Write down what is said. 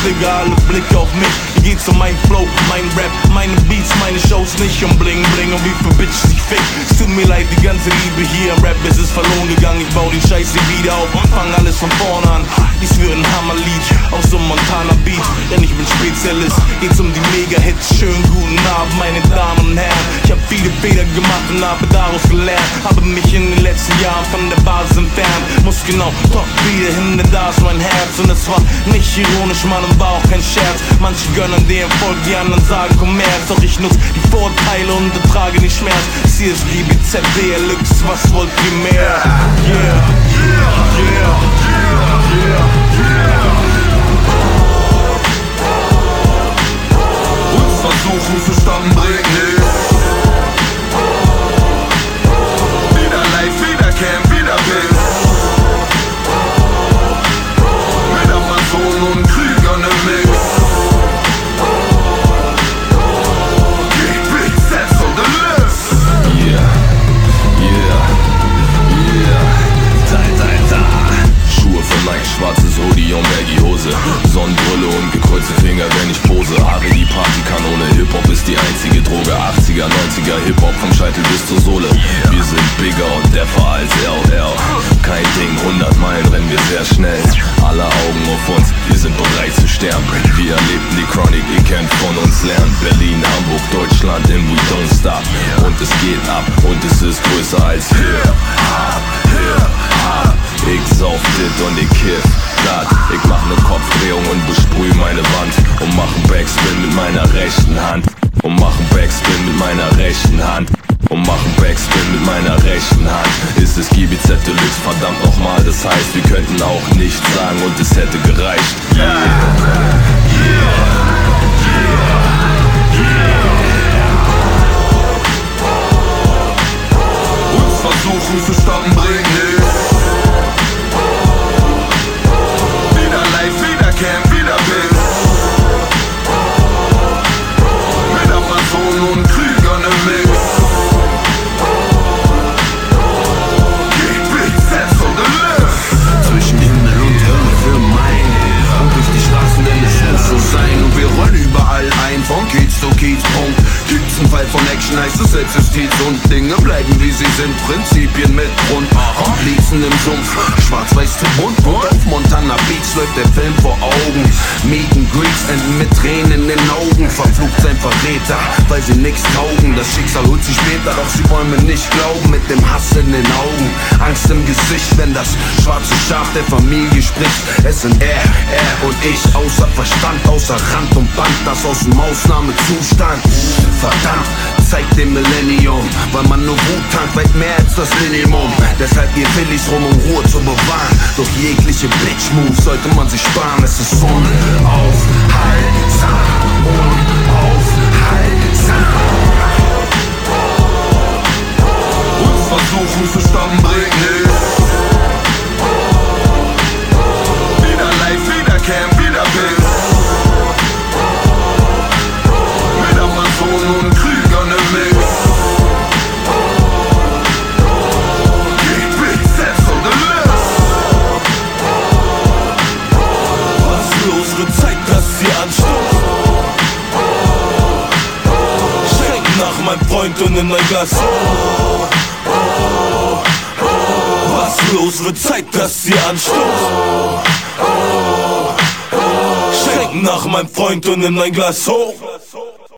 Digga, alle Blicke auf mich. Hier geht's um mein Flow, mein Rap, meine Beats, meine Shows, nicht um Bling Bling und wie viel Bitches ich fick. Es tut mir leid, die ganze Liebe hier im Rap, es ist verloren gegangen. Ich bau den Scheiß hier wieder auf und fang alles von vorne an. Dies wird ein Hammerlied auf so einem Montana Beat, denn ich bin Spezialist. Geht's um die Mega-Hits, schönen guten Abend, meine Damen und Herren. Ich hab viele Fehler gemacht und habe daraus gelernt. Habe mich in den letzten Jahren von der Basis entfernt. Muss genau doch wieder hin, denn da ist mein Herz. Und es war nicht ironisch, Mann, und war auch kein Scherz. Manche gönnen den Erfolg, die anderen sagen Kommerz. Doch ich nutze die Vorteile und ertrage den Schmerz. Hier ist GBZ Deluxe, was wollt ihr mehr? Yeah, yeah, yeah, yeah. Uns versuchen zustande bringt nichts. Wieder live, wieder Camp, wieder Biss. Mit Amazon und Krügern im Mix. Schwarzes Hoodie und Baggy Hose, Sonnenbrille und gekreuzte Finger, wenn ich pose. Ari die Partykanone, Hip-Hop ist die einzige Droge. 80er, 90er, Hip-Hop vom Scheitel bis zur Sohle. Wir sind bigger und deffer als LL. Kein Ding, 100 Meilen rennen wir sehr schnell. Alle Augen auf uns, wir sind bereit zu sterben. Wir erlebten die Chronic, ihr könnt von uns lernen. Berlin, Hamburg, Deutschland, and we don't stop. Und es geht ab und es ist größer als Hip-Hop, Hip-Hop. Ich sauf dit und ich kiff dat. Ich mach ne Kopfdrehung und besprüh meine Wand. Und mach n Backspin mit meiner rechten Hand. Und mach n Backspin mit meiner rechten Hand. Und mach n Backspin mit meiner rechten Hand. Ist es GBZ Deluxe, verdammt nochmal, das heißt, wir könnten auch nichts sagen und es hätte gereicht. Yeah, yeah, yeah. Uns versuchen zustande bringt nichts. Camp, wieder Biss. Mit Amazon und Krügern im Mix. GBZ und Deluxe. Zwischen Himmel und Hölle für mein. Und durch die Straßen, denn es muss so sein. Und wir rollen überall ein, von Kiez zu Kiez, Punkt. Gibt's einen Fall von Action, heißt es selbst Justiz. Und Dinge bleiben wie sie sind, Prinzipien mit Grund. Komplizen im Sumpf, schwarz-weiß zu bunt. Und auf Montana Beach läuft der Film vor Augen. Meet and Greets enden mit Tränen in den Augen. Verflucht sein Verräter, weil sie nix taugen. Das Schicksal holt sie später, doch sie wollen mir nicht glauben. Mit dem Hass in den Augen, Angst im Gesicht, wenn das schwarze Schaf der Familie spricht. Es sind er und ich, außer Verstand, außer Rand und Band. Das aus dem Ausnahmezustand. Verdammt, zeigt dem Millennium, weil man nur Wut tankt, weit mehr als das Minimum. Deshalb gehen Phillies rum, um Ruhe zu bewahren. Doch jegliche Bitch-Move sollte man sich sparen. Es ist unaufhaltsam, unaufhaltsam. Uns versuchen zustande bringt nichts. Wieder live, wieder Camp, wieder Biss. Mit Amazon und Krügern im Mix. Unsere Zeit, dass sie anstoßt. Schenk nach, mein Freund, und in ein Glas. Was für unsere Zeit, dass sie anstoßt. Schenk nach, mein Freund, und in ein Glas hoch.